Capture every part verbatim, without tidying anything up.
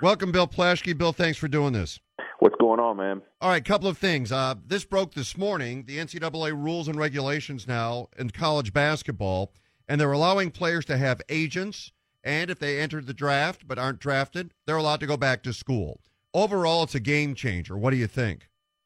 Welcome, Bill Plaschke. Bill, thanks for doing this. What's going on, man? All right, couple of things. Uh, this broke this morning, the N C double A rules and regulations now in college basketball, and they're allowing players to have agents, and if they entered the draft but aren't drafted, they're allowed to go back to school. Overall, it's a game changer. What do you think?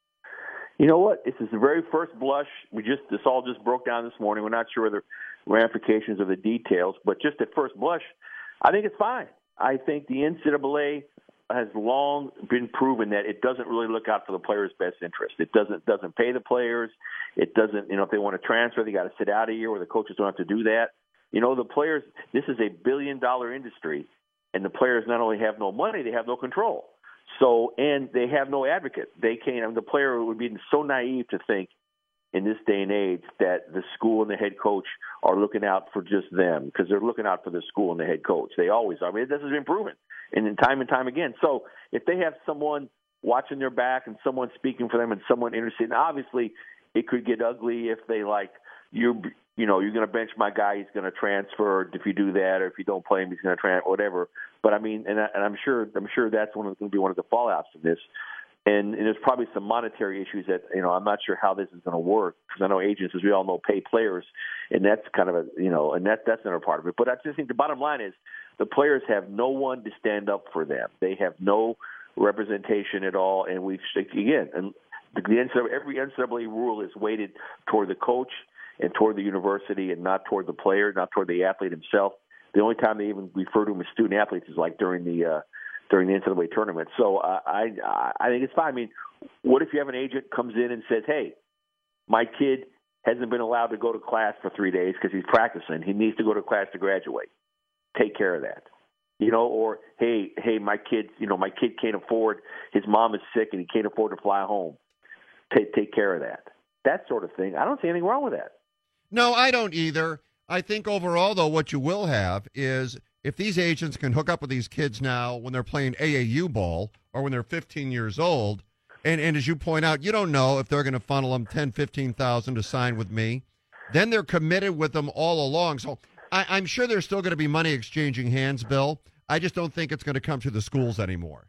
You know what? This is the very first blush. We just this all just broke down this morning. We're not sure of the ramifications of the details, but just at first blush, I think it's fine. I think the N C double A has long been proven that it doesn't really look out for the players' best interest. It doesn't doesn't pay the players. It doesn't, you know, if they want to transfer, they got to sit out a year where the coaches don't have to do that. You know, the players, this is a billion-dollar industry, and the players not only have no money, they have no control. So, and they have no advocate. They can't, I mean, the player would be so naive to think in this day and age that the school and the head coach are looking out for just them, because they're looking out for the school and the head coach. They always are. I mean, this has been proven, and then time and time again. So if they have someone watching their back and someone speaking for them and someone interested, and obviously it could get ugly if they like, you you know, you're going to bench my guy, he's going to transfer if you do that, or if you don't play him, he's going to transfer, whatever. But I mean, and, I, and I'm sure I'm sure that's one of, going to be one of the fallouts of this. And, and there's probably some monetary issues that, you know, I'm not sure how this is going to work, because I know agents, as we all know, pay players, and that's kind of a, you know, and that that's another part of it. But I just think the bottom line is the players have no one to stand up for them. They have no representation at all, and we've, again, and the N C double A, every N C double A rule is weighted toward the coach and toward the university and not toward the player, not toward the athlete himself. The only time they even refer to them as student athletes is like during the uh, during the N C double A tournament. So uh, I I think it's fine. I mean, what if you have an agent comes in and says, hey, my kid hasn't been allowed to go to class for three days because he's practicing. He needs to go to class to graduate. Take care of that. You know, or, hey, hey, my kid, you know, my kid can't afford, his mom is sick and he can't afford to fly home. Take, take care of that. That sort of thing. I don't see anything wrong with that. No, I don't either. I think overall, though, what you will have is if these agents can hook up with these kids now when they're playing A A U ball or when they're fifteen years old, and, and as you point out, you don't know if they're going to funnel them ten, fifteen thousand to sign with me, then they're committed with them all along. So I, I'm sure there's still going to be money exchanging hands, Bill. I just don't think it's going to come to the schools anymore.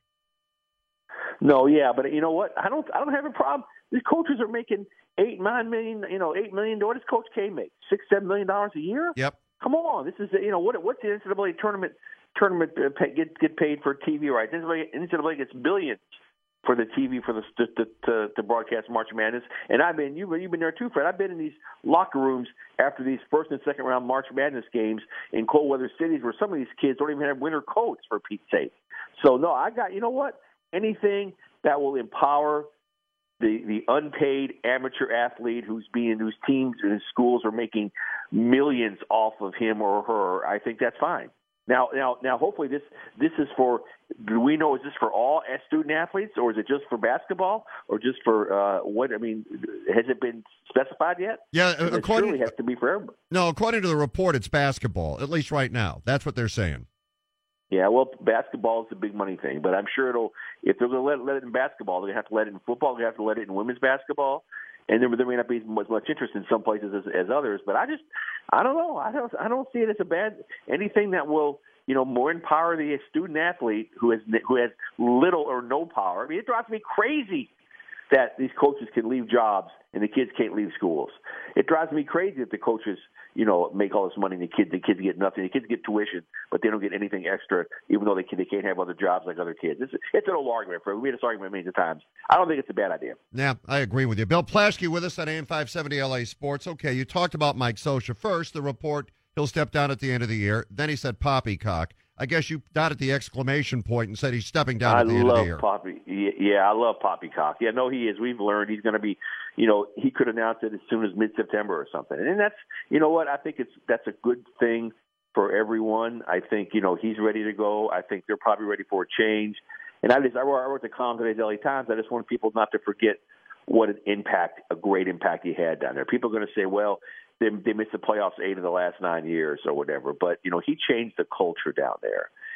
No, yeah, but you know what? I don't. I don't have a problem. These coaches are making eight, nine million. You know, eight million. What does Coach K make? Six, seven million dollars a year? Yep. Come on, this is you know what? What's the N C double A tournament tournament uh, pay, get get paid for T V rights? N C double A gets billions for the T V for the to, to, to broadcast March Madness. And I've been you've you've been there too, Fred. I've been in these locker rooms after these first and second round March Madness games in cold weather cities where some of these kids don't even have winter coats, for Pete's sake. So no, I got you know what? Anything that will empower the the unpaid amateur athlete who's being whose teams and his schools are making millions off of him or her, I think that's fine. Now, now, now. Hopefully, this this is for. Do we know? Is this for all student athletes, or is it just for basketball, or just for uh, what? I mean, has it been specified yet? Yeah, it according surely has to be for everybody. No, according to the report, it's basketball. At least right now, that's what they're saying. Yeah, well, basketball is the big money thing, but I'm sure it'll. If they're going to let, let it in basketball, they have to let it in football. They have to let it in women's basketball, and there, there may not be as much interest in some places as, as others. But I just, I don't know. I don't, I don't see it as a bad anything that will, you know, more empower the student athlete who has who has little or no power. I mean, it drives me crazy that these coaches can leave jobs and the kids can't leave schools. It drives me crazy that the coaches, you know, make all this money and the kids, the kids get nothing. The kids get tuition, but they don't get anything extra, even though they can, they can't have other jobs like other kids. It's, it's an old argument. For we had this argument many times. I don't think it's a bad idea. Yeah, I agree with you. Bill Plaschke with us on A M five seventy L A Sports. Okay, you talked about Mike Scioscia. First, the report, he'll step down at the end of the year. Then he said poppycock. I guess you dotted the exclamation point and said he's stepping down I at the end of the year. love Poppy. Yeah, I love Poppycock. Yeah, no, he is. We've learned he's going to be, you know, he could announce it as soon as mid-September or something. And that's, you know what, I think it's that's a good thing for everyone. I think, you know, he's ready to go. I think they're probably ready for a change. And I just, I wrote, I wrote the column today, Daily Times. I just want people not to forget what an impact, a great impact he had down there. People are going to say, well, they, they missed the playoffs eight of the last nine years or whatever. But, you know, he changed the culture down there.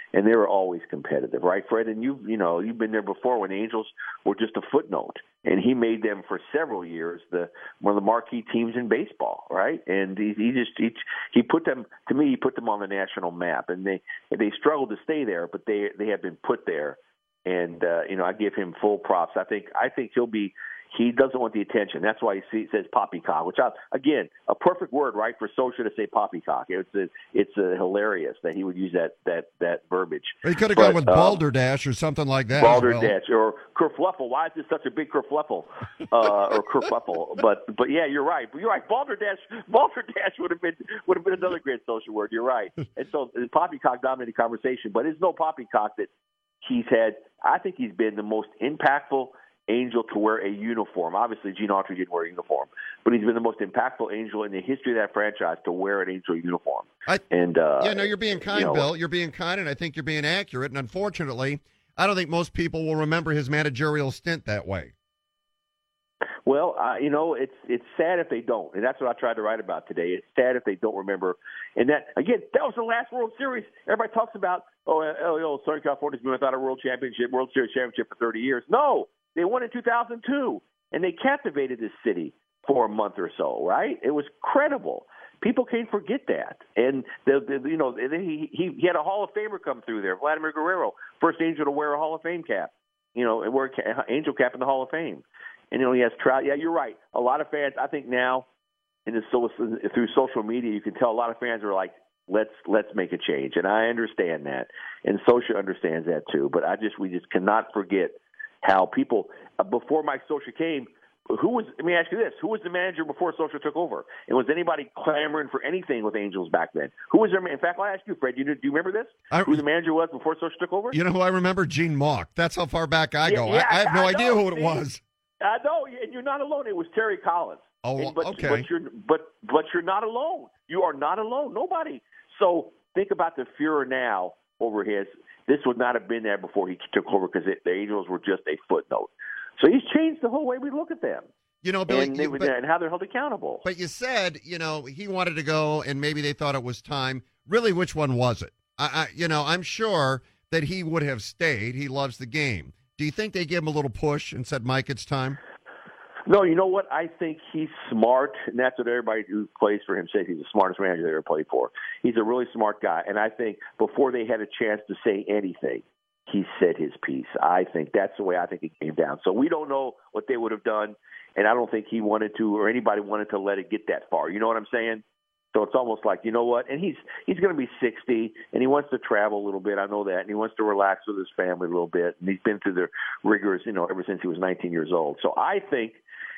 and they were always competitive, right, Fred? And you you know you've been there before when the Angels were just a footnote, and he made them for several years the one of the marquee teams in baseball, right? And he, he just he, he put them to me he put them on the national map, and they they struggled to stay there, but they they have been put there, and uh, you know I give him full props. I think I think he'll be. He doesn't want the attention. That's why he see, says poppycock, which, I, again, a perfect word, right, for Socha to say poppycock. It's a, it's a hilarious that he would use that that, that verbiage. He could have but, gone with um, balderdash or something like that. Balderdash well. or kerfluffle. Why is this such a big kerfluffle? Uh, or kerfluffle. But but yeah, you're right. You're right. Balderdash balderdash would have been would have been another great social word. You're right. And so poppycock dominated the conversation, but it's no poppycock that he's had. I think he's been the most impactful Angel to wear a uniform. Obviously, Gene Autry didn't wear a uniform, but he's been the most impactful Angel in the history of that franchise to wear an Angel uniform. I, and uh, yeah, no, you're being kind, you know, Bill. You're being kind, and I think you're being accurate. And unfortunately, I don't think most people will remember his managerial stint that way. Well, uh, you know, it's it's sad if they don't, and that's what I tried to write about today. It's sad if they don't remember. And that, again, that was the last World Series. Everybody talks about, oh, oh, oh Southern California's been without a World Championship, World Series championship for thirty years. No. They won in two thousand two, and they captivated this city for a month or so, right? It was credible. People can't forget that. And, the, the, you know, he, he he had a Hall of Famer come through there, Vladimir Guerrero, first Angel to wear a Hall of Fame cap, you know, and wear an Angel cap in the Hall of Fame. And, you know, he has Trout. Yeah, you're right. A lot of fans, I think now, in the, through social media, you can tell a lot of fans are like, let's let's make a change. And I understand that. And Socha understands that too. But I just we just cannot forget how people, uh, before Mike Socha came, who was, let me ask you this, who was the manager before Socha took over? And was anybody clamoring for anything with Angels back then? Who was their man? In fact, I'll ask you, Fred, do you, do you remember this? I, who the manager was before Socha took over? You know who I remember? Gene Mauch. That's how far back I yeah, go. Yeah, I, I have no I idea know, who it see? was. I know, and you're not alone. It was Terry Collins. Oh, and, but, okay. But you're, but, but you're not alone. You are not alone. Nobody. So think about the furor now over his. This would not have been there before he took over because the Angels were just a footnote. So he's changed the whole way we look at them. You know, Billy, and, they, but, and how they're held accountable. But you said, you know, he wanted to go, and maybe they thought it was time. Really, which one was it? I, I, you know, I'm sure that he would have stayed. He loves the game. Do you think they gave him a little push and said, Mike, it's time? No, you know what? I think he's smart, and that's what everybody who plays for him says. He's the smartest manager they ever played for. He's a really smart guy, and I think before they had a chance to say anything, he said his piece. I think that's the way I think it came down. So we don't know what they would have done, and I don't think he wanted to or anybody wanted to let it get that far. You know what I'm saying? So it's almost like, you know what? And he's he's going to be sixty, and he wants to travel a little bit. I know that. And he wants to relax with his family a little bit. And he's been through the rigors, you know, ever since he was nineteen years old. So I think,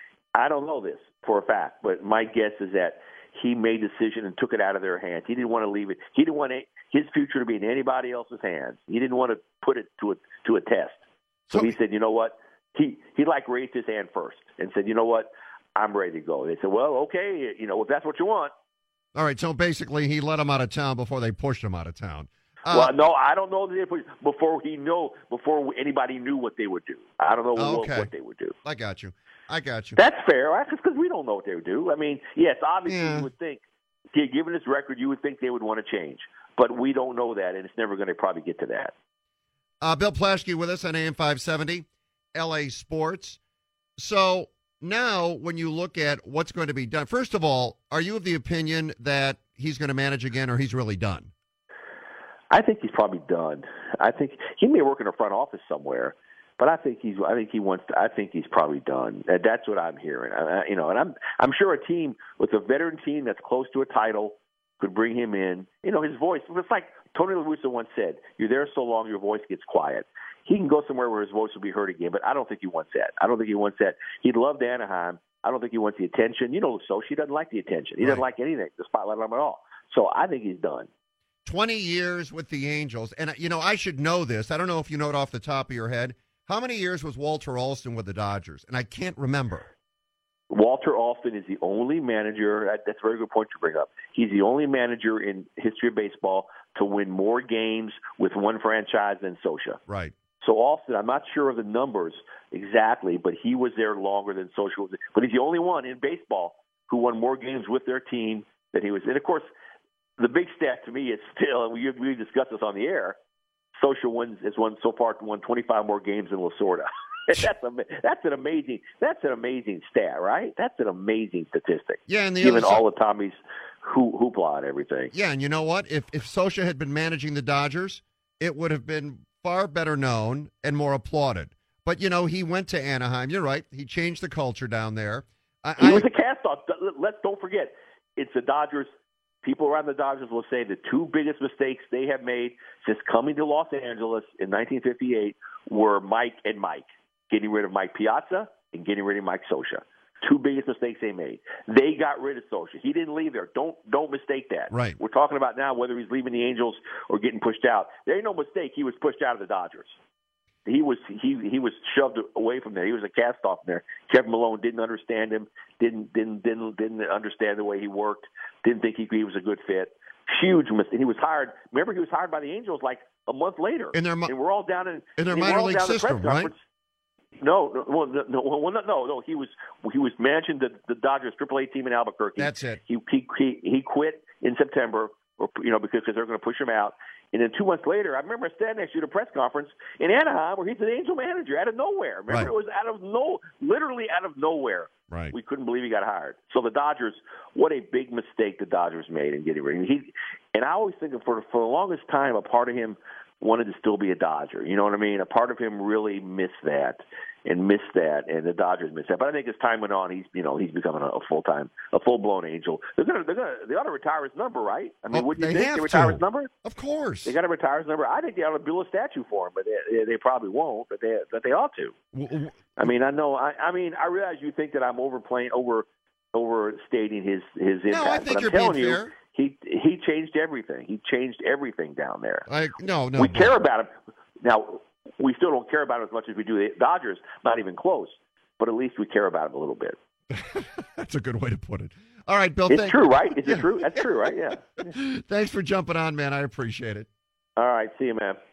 I don't know this for a fact, but my guess is that he made a decision and took it out of their hands. He didn't want to leave it. He didn't want his future to be in anybody else's hands. He didn't want to put it to a, to a test. So he said, you know what? He, he like raised his hand first and said, you know what? I'm ready to go. They said, well, okay, you know, if that's what you want. All right, so basically he let him out of town before they pushed him out of town. Uh, well, no, I don't know that they pushed, before he know before anybody knew what they would do. I don't know okay. what, what they would do. I got you. I got you. That's fair, right? Because we don't know what they would do. I mean, yes, obviously yeah. you would think, given this record, you would think they would want to change. But we don't know that, and it's never going to probably get to that. Uh, Bill Plaschke with us on A M five seventy, L A Sports. So now when you look at what's going to be done, first of all, are you of the opinion that he's going to manage again or he's really done? I think he's probably done. I think he may work in a front office somewhere, but I think he's. I think he wants. To, I think he's probably done. That's what I'm hearing. I, you know, and I'm. I'm sure a team with a veteran team that's close to a title could bring him in. You know, his voice. It's like Tony La Russa once said: "You're there so long, your voice gets quiet." He can go somewhere where his voice will be heard again, but I don't think he wants that. I don't think he wants that. He'd love to Anaheim. I don't think he wants the attention. You know, so she doesn't like the attention. He right. doesn't like anything, the spotlight on him at all. So I think he's done. twenty years with the Angels. And, you know, I should know this. I don't know if you know it off the top of your head. How many years was Walter Alston with the Dodgers? And I can't remember. Walter Alston is the only manager. That's a very good point to bring up. He's the only manager in history of baseball to win more games with one franchise than Socha. Right. So Alston, I'm not sure of the numbers exactly, but he was there longer than Socha was. But he's the only one in baseball who won more games with their team than he was. And, of course, the big stat to me is still, and we, we discussed this on the air, Social wins has won so far won twenty-five more games than Lasorda. that's a, that's an amazing that's an amazing stat, right? That's an amazing statistic. Yeah, and the given other all the Tommy's hoo- hoopla and everything. Yeah, and you know what? If if Scioscia had been managing the Dodgers, it would have been far better known and more applauded. But you know, he went to Anaheim. You're right. He changed the culture down there. I, he I, was a cast-off. Let's don't forget, it's the Dodgers. People around the Dodgers will say the two biggest mistakes they have made since coming to Los Angeles in nineteen fifty-eight were Mike and Mike. Getting rid of Mike Piazza and getting rid of Mike Scioscia. Two biggest mistakes they made. They got rid of Scioscia. He didn't leave there. Don't don't mistake that. Right. We're talking about now whether he's leaving the Angels or getting pushed out. There ain't no mistake. He was pushed out of the Dodgers. He was he he was shoved away from there. He was a cast off there. Kevin Malone didn't understand him. Didn't didn't didn't didn't understand the way he worked. Didn't think he, he was a good fit. Huge mistake. He was hired. Remember, he was hired by the Angels like a month later. In their, and we're all down in, in their and minor we're all league down the system, press right? conference. No, no, well, no, no, well, no, no, no. He was he was managing the the Dodgers triple A team in Albuquerque. That's it. He he he, he quit in September, or you know, because because they're going to push him out. And then two months later, I remember standing next to you at a press conference in Anaheim where he's an Angel manager out of nowhere. Remember, Right. it was out of no, literally out of nowhere. Right. We couldn't believe he got hired. So the Dodgers, what a big mistake the Dodgers made in getting rid of him. He, and I always think for for the longest time, a part of him wanted to still be a Dodger. You know what I mean? A part of him really missed that and missed that, and the Dodgers missed that. But I think as time went on, he's you know he's becoming a, a full time, a full blown Angel. They're gonna they're gonna they ought to retire his number, right? I mean, Oh, would you they think have they retire to. his number? Of course. They got to retire his number. I think they ought to build a statue for him, but they, they probably won't. But they but they ought to. W- w- I mean, I know. I, I mean, I realize you think that I'm overplaying, over overstating his his impact. No, I think but I'm you're telling being you, fair. he he changed everything. He changed everything down there. I no no. we but- care about him now. We still don't care about him as much as we do the Dodgers. Not even close. But at least we care about him a little bit. That's a good way to put it. All right, Bill. It's thank- true, right? Is Yeah. it true? That's true, right? Yeah. Thanks for jumping on, man. I appreciate it. All right. See you, man.